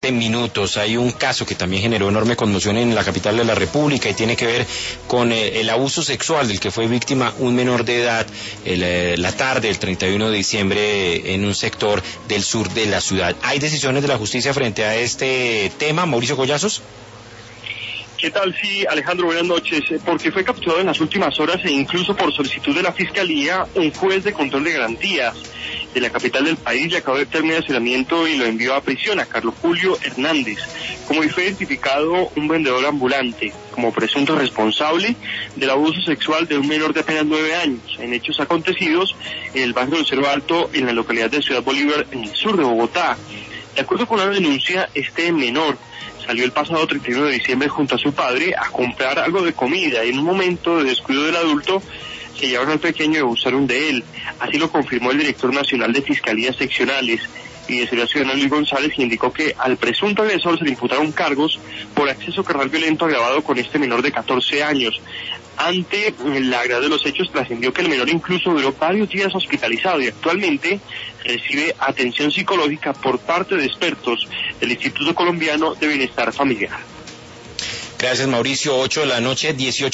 minutos. Hay un caso que también generó enorme conmoción en la capital de la República y tiene que ver con el abuso sexual del que fue víctima un menor de edad la tarde del 31 de diciembre en un sector del sur de la ciudad. ¿Hay decisiones de la justicia frente a este tema, Mauricio Collazos? ¿Qué tal? Sí, Alejandro, buenas noches. Porque fue capturado en las últimas horas e incluso por solicitud de la Fiscalía, un juez de control de garantías de la capital del país le acabó de terminar el aislamiento y lo envió a prisión a Carlos Julio Hernández, como fue identificado un vendedor ambulante como presunto responsable del abuso sexual de un menor de apenas 9 años, en hechos acontecidos en el barrio del Cerro Alto, en la localidad de Ciudad Bolívar, en el sur de Bogotá. De acuerdo con la denuncia, este menor salió el pasado 31 de diciembre junto a su padre a comprar algo de comida y en un momento de descuido del adulto se llevaron al pequeño y abusaron de él. Así lo confirmó el director nacional de Fiscalías Seccionales y de Seguridad Ciudadana, Luis González, y indicó que al presunto agresor se le imputaron cargos por acceso carnal violento agravado con este menor de 14 años. Ante la gravedad de los hechos, trascendió que el menor incluso duró varios días hospitalizado y actualmente recibe atención psicológica por parte de expertos del Instituto Colombiano de Bienestar Familiar. Gracias, Mauricio. 8 de la noche, 18